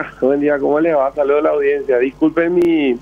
buen día, ¿cómo le va? Saludos a la audiencia. Disculpen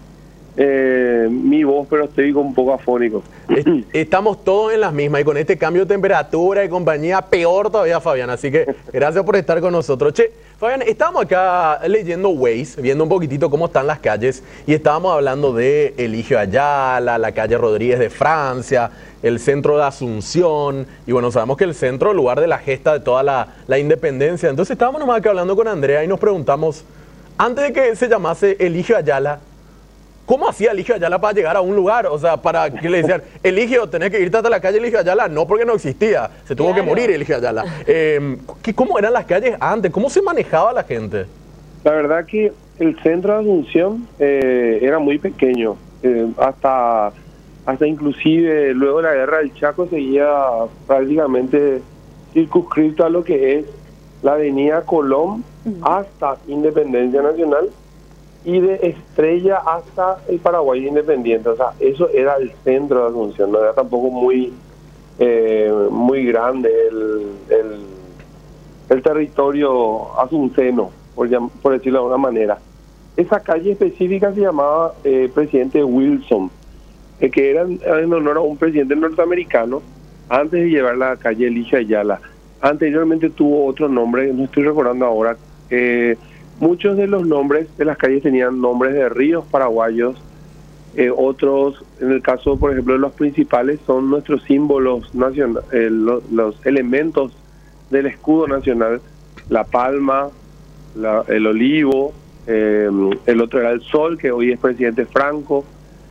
mi voz, pero estoy un poco afónico. Estamos todos en las mismas y con este cambio de temperatura y compañía, peor todavía, Fabián. Así que gracias por estar con nosotros. Che, Fabián, estábamos acá leyendo Waze, viendo un poquitito cómo están las calles y estábamos hablando de Eligio Ayala, la calle Rodríguez de Francia, el centro de Asunción y bueno, sabemos que el centro, lugar de la gesta de toda la independencia. Entonces estábamos nomás acá hablando con Andrea y nos preguntamos, antes de que se llamase Eligio Ayala, ¿cómo hacía Eligio Ayala para llegar a un lugar? O sea, para que le decían, Eligio, tenés que irte hasta la calle Eligio Ayala. No, porque no existía. Se tuvo que morir Eligio Ayala. ¿Cómo eran las calles antes? ¿Cómo se manejaba la gente? La verdad que el centro de Asunción era muy pequeño. Hasta inclusive luego de la guerra del Chaco seguía prácticamente circunscrito a lo que es la avenida Colón hasta Independencia Nacional y de Estrella hasta el Paraguay Independiente. O sea, eso era el centro de Asunción, no era tampoco muy grande el territorio asunceno, por decirlo de alguna manera. Esa calle específica se llamaba Presidente Wilson, que era en honor a un presidente norteamericano antes de llevar la calle Eligio Ayala. Anteriormente tuvo otro nombre, no estoy recordando ahora. Muchos de los nombres de las calles tenían nombres de ríos paraguayos, otros, en el caso, por ejemplo, de los principales, son nuestros símbolos nacionales, los elementos del escudo nacional, la palma, el olivo, el otro era el sol, que hoy es presidente Franco,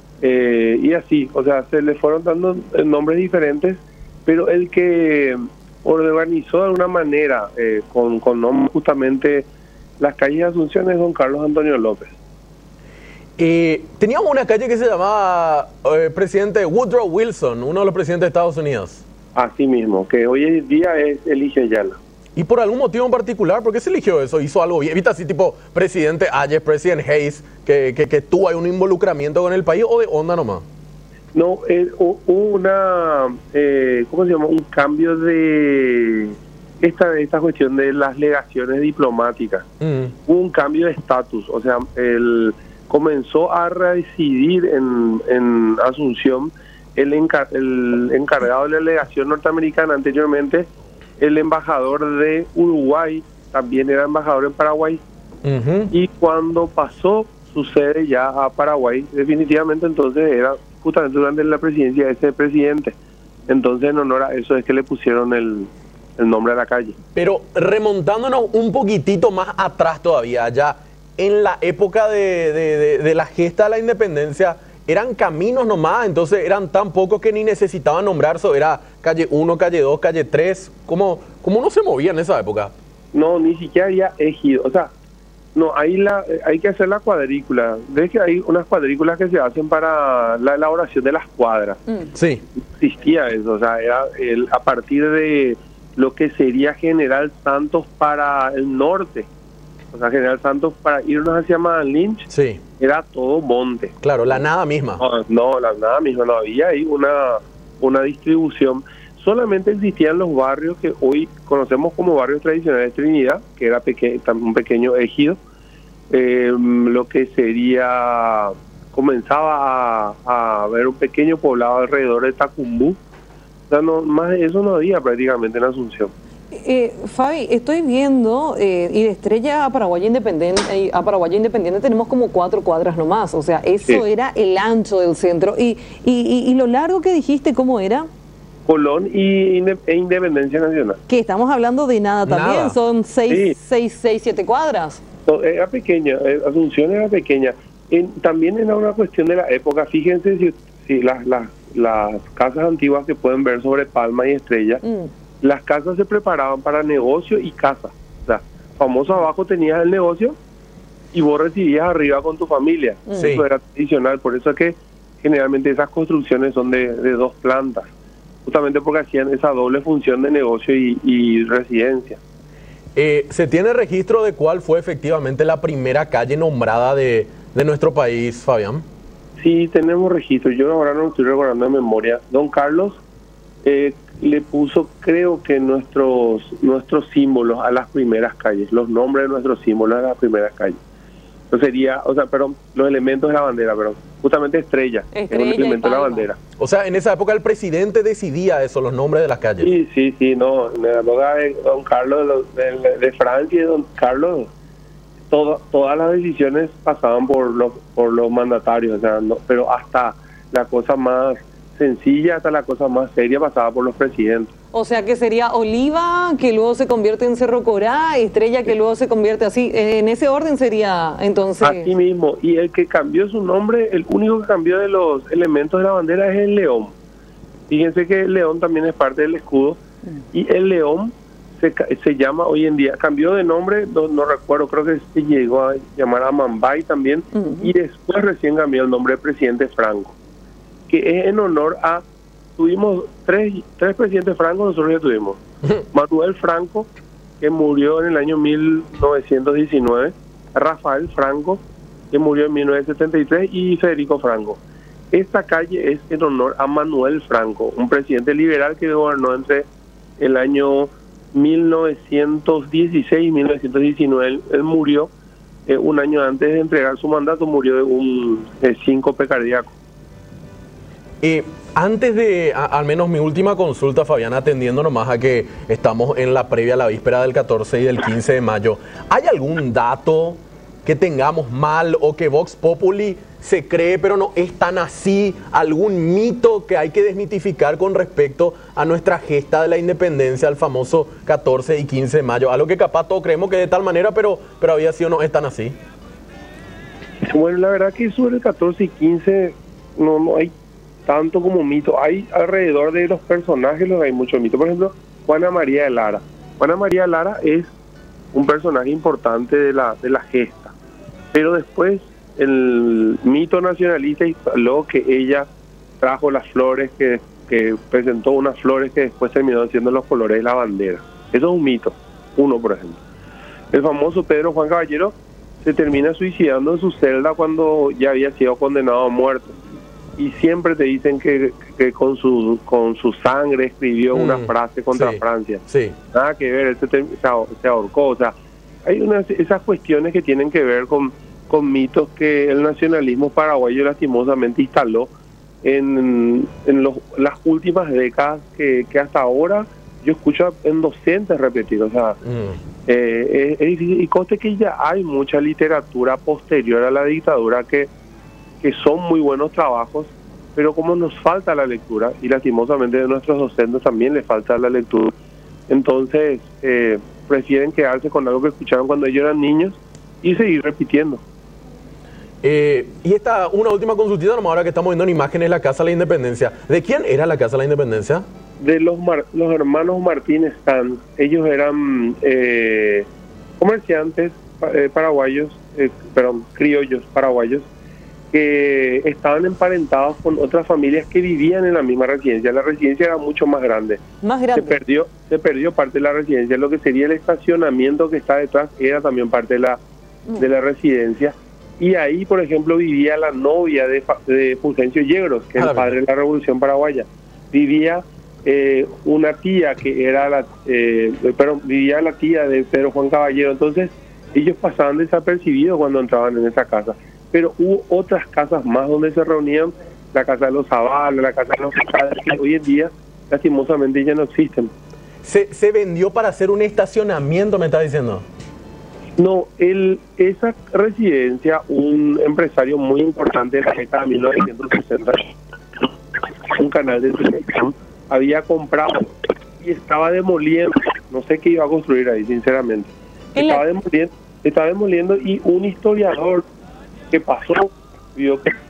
y así, o sea, se le fueron dando nombres diferentes, pero el que organizó de alguna manera, con nombres justamente las calles de Asunción, es don Carlos Antonio López. Teníamos una calle que se llamaba presidente Woodrow Wilson, uno de los presidentes de Estados Unidos. Así mismo, que hoy en día es Eligio Ayala. ¿Y por algún motivo en particular? ¿Por qué se eligió eso? ¿Hizo algo bien? ¿Viste así tipo presidente Ayes, presidente Hayes, que tuvo ahí un involucramiento con el país o de onda nomás? No, hubo ¿cómo se llama? Un cambio de esta cuestión de las legaciones diplomáticas. Hubo un cambio de estatus, o sea, comenzó a residir en Asunción el encargado de la legación norteamericana anteriormente. El embajador de Uruguay también era embajador en Paraguay. Y cuando pasó su sede ya a Paraguay, definitivamente entonces era justamente durante la presidencia de ese presidente. Entonces en honor a eso es que le pusieron el nombre a la calle. Pero remontándonos un poquitito más atrás todavía, ya en la época de la gesta de la independencia, eran caminos nomás, entonces eran tan pocos que ni necesitaban nombrarse, era calle 1, calle 2, calle 3, ¿cómo uno se movía en esa época? No, ni siquiera había ejido, o sea, no, hay que hacer la cuadrícula. Ves que hay unas cuadrículas que se hacen para la elaboración de las cuadras. Sí. Existía eso, o sea, era a partir de lo que sería General Santos para el norte. O sea, General Santos para irnos hacia Madame Lynch, sí, era todo monte. Claro, la nada misma. No, la nada misma, no había ahí una distribución. Solamente existían los barrios que hoy conocemos como barrios tradicionales de Trinidad, que era un pequeño ejido. Lo que sería, comenzaba a haber un pequeño poblado alrededor de Tacumbú. O sea, no, más de eso no había prácticamente en Asunción. Fabi, estoy viendo, y de Estrella a Paraguay Independiente tenemos como 4 cuadras nomás, o sea, eso sí, era el ancho del centro. Y lo largo que dijiste, ¿cómo era? Colón e Independencia Nacional. Que estamos hablando de nada también, son 7 cuadras. Era pequeña, Asunción era pequeña. También era una cuestión de la época, fíjense si las casas antiguas que pueden ver sobre Palma y Estrella, las casas se preparaban para negocio y casa. O sea, famoso abajo tenías el negocio y vos recibías arriba con tu familia. Sí. Eso era tradicional, por eso es que generalmente esas construcciones son de 2 plantas, justamente porque hacían esa doble función de negocio y residencia. ¿Se tiene registro de cuál fue efectivamente la primera calle nombrada de nuestro país, Fabián? Sí, tenemos registro. Yo ahora no estoy recordando de memoria. Don Carlos le puso, creo que nuestros símbolos a las primeras calles, los nombres de nuestros símbolos a las primeras calles. Entonces sería, perdón, los elementos de la bandera, perdón. Justamente estrella es un elemento de la bandera. O sea, en esa época el presidente decidía eso, los nombres de las calles. Sí, no. En la época de don Carlos de Francia y don Carlos, todas las decisiones pasaban por los mandatarios, o sea, no, pero hasta la cosa más sencilla, hasta la cosa más seria pasaba por los presidentes. O sea que sería Oliva, que luego se convierte en Cerro Corá, Estrella, que luego se convierte así. En ese orden sería entonces. Así mismo. Y el que cambió su nombre, el único que cambió de los elementos de la bandera es el león. Fíjense que el león también es parte del escudo. Y el león se llama hoy en día, cambió de nombre, no recuerdo, creo que se llegó a llamar a Mambay también. Y después recién cambió el nombre de presidente Franco, que es en honor a. Tuvimos tres presidentes francos, nosotros ya tuvimos. Manuel Franco, que murió en el año 1919, Rafael Franco, que murió en 1973, y Federico Franco. Esta calle es en honor a Manuel Franco, un presidente liberal que gobernó entre el año 1916 y 1919. Él murió un año antes de entregar su mandato, murió de un síncope cardíaco. Antes de, al menos mi última consulta, Fabián, atendiendo nomás a que estamos en la previa a la víspera del 14 y del 15 de mayo, ¿hay algún dato que tengamos mal o que Vox Populi se cree pero no es tan así? ¿Algún mito que hay que desmitificar con respecto a nuestra gesta de la independencia, al famoso 14 y 15 de mayo? Algo que capaz todos creemos que de tal manera, pero había sido no es tan así. Bueno, la verdad que sobre el 14 y 15 no hay tanto como mito. Hay alrededor de los personajes hay mucho mito. Por ejemplo, Juana María de Lara. Juana María de Lara es un personaje importante de la gesta. Pero después el mito nacionalista instaló que ella trajo las flores, que presentó unas flores que después terminó siendo los colores de la bandera. Eso es un mito. Uno, por ejemplo. El famoso Pedro Juan Caballero se termina suicidando en su celda cuando ya había sido condenado a muerte. Y siempre te dicen que con su sangre escribió una frase contra Francia. Sí. Nada que ver, él se ahorcó. O sea, hay esas cuestiones que tienen que ver con mitos que el nacionalismo paraguayo lastimosamente instaló en las últimas décadas, que hasta ahora yo escucho en docentes repetir. O sea, es difícil. Y conste que ya hay mucha literatura posterior a la dictadura que son muy buenos trabajos, pero como nos falta la lectura, y lastimosamente de nuestros docentes también les falta la lectura, entonces prefieren quedarse con algo que escucharon cuando ellos eran niños y seguir repitiendo. Y una última consultita, nomás ahora que estamos viendo en imágenes la Casa de la Independencia. ¿De quién era la Casa de la Independencia? De los hermanos Martínez Sanz. Ellos eran comerciantes paraguayos, criollos paraguayos, que estaban emparentados con otras familias que vivían en la misma residencia. La residencia era mucho más grande. Más grande. Se perdió parte de la residencia. Lo que sería el estacionamiento que está detrás era también parte de la residencia. Y ahí, por ejemplo, vivía la novia de Fulgencio Yegros, que es el padre de la Revolución Paraguaya. Vivía una tía que era vivía la tía de Pedro Juan Caballero. Entonces, ellos pasaban desapercibidos cuando entraban en esa casa. Pero hubo otras casas más donde se reunían, la casa de los Zavala, la casa de los padres, que hoy en día lastimosamente ya no existen. ¿Se vendió para hacer un estacionamiento, me está diciendo? No, esa residencia, un empresario muy importante de la década de 1960, un canal de televisión, había comprado y estaba demoliendo. No sé qué iba a construir ahí, sinceramente. Estaba demoliendo, y un historiador que pasó vio que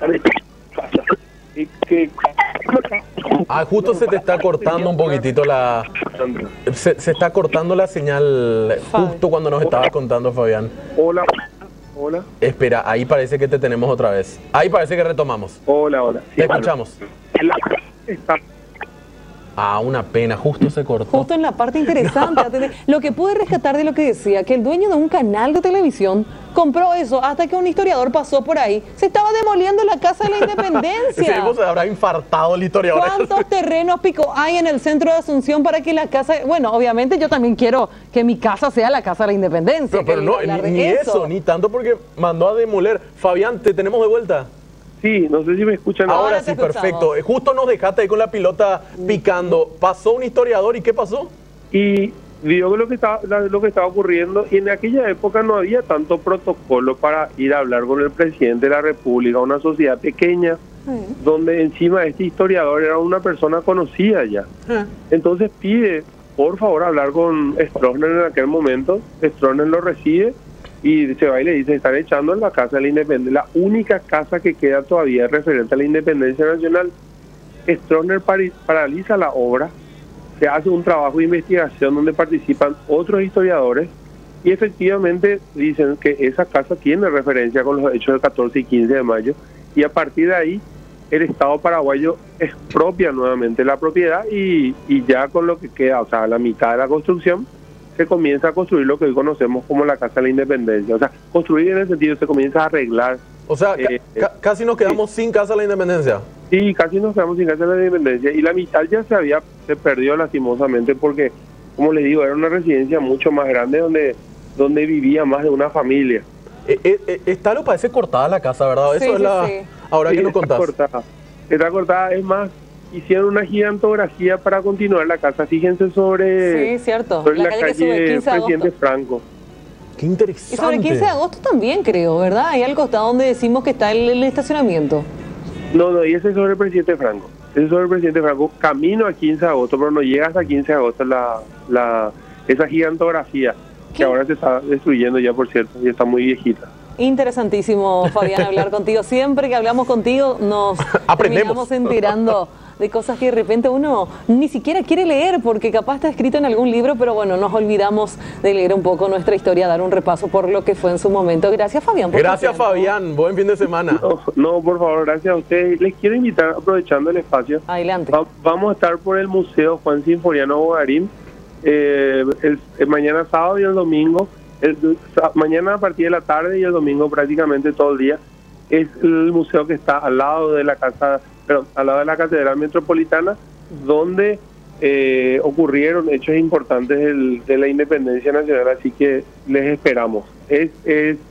justo se te está cortando un poquitito se está cortando la señal justo cuando nos estabas contando, Fabián. Hola. Espera, ahí parece que te tenemos otra vez. Ahí parece que retomamos. Hola. Sí, te escuchamos. Una pena, justo se cortó. Justo en la parte interesante. Lo que pude rescatar de lo que decía, que el dueño de un canal de televisión compró eso hasta que un historiador pasó por ahí. Se estaba demoliendo la Casa de la Independencia. Se habrá infartado el historiador. ¿Cuántos terrenos pico hay en el centro de Asunción para que la casa... Bueno, obviamente yo también quiero que mi casa sea la Casa de la Independencia. Pero no, ni eso, ni tanto porque mandó a demoler. Fabián, ¿te tenemos de vuelta? Sí, no sé si me escuchan. Ahora sí, perfecto. Justo nos dejaste ahí con la pilota picando. Pasó un historiador y ¿qué pasó? Y vio lo que estaba ocurriendo, y en aquella época no había tanto protocolo para ir a hablar con el presidente de la República, una sociedad pequeña, donde encima este historiador era una persona conocida ya. Entonces pide, por favor, hablar con Stroessner en aquel momento. Stroessner lo recibe y se va y le dice, están echando en la Casa de la Independencia, la única casa que queda todavía referente a la independencia nacional. Stroessner paraliza la obra, se hace un trabajo de investigación donde participan otros historiadores y efectivamente dicen que esa casa tiene referencia con los hechos del 14 y 15 de mayo, y a partir de ahí el Estado paraguayo expropia nuevamente la propiedad y ya con lo que queda, o sea, la mitad de la construcción, se comienza a construir lo que hoy conocemos como la Casa de la Independencia. O sea, construir en el sentido se comienza a arreglar. O sea, casi nos quedamos sin Casa de la Independencia. Sí, casi nos quedamos sin Casa de la Independencia, y la mitad ya se perdió lastimosamente porque, como les digo, era una residencia mucho más grande donde vivía más de una familia. Está, lo parece cortada la casa, ¿verdad? Eso es la... Sí. Ahora que nos contás. Está cortada, es más, hicieron una gigantografía para continuar la casa. Fíjense sobre, sí, cierto. Sobre la calle Presidente Franco. Qué interesante. Y sobre el 15 de agosto también, creo, ¿verdad? Ahí al costado donde decimos que está el estacionamiento. No, y ese es sobre el Presidente Franco. Ese es sobre el Presidente Franco, camino a 15 de agosto, pero no llega hasta 15 de agosto esa gigantografía, que ahora se está destruyendo ya, por cierto, y está muy viejita. Interesantísimo, Fabián, hablar contigo. Siempre que hablamos contigo nos terminamos enterando de cosas que de repente uno ni siquiera quiere leer porque capaz está escrito en algún libro, pero bueno, nos olvidamos de leer un poco nuestra historia, dar un repaso por lo que fue en su momento. Gracias, Fabián. Gracias, Fabián. Buen fin de semana. No, por favor, gracias a ustedes. Les quiero invitar, aprovechando el espacio. Adelante. Vamos a estar por el Museo Juan Sinforiano Bogarín mañana sábado y el domingo. Mañana a partir de la tarde y el domingo prácticamente todo el día. Es el museo que está al lado de la al lado de la Catedral Metropolitana, donde ocurrieron hechos importantes de la independencia nacional, así que les esperamos. Es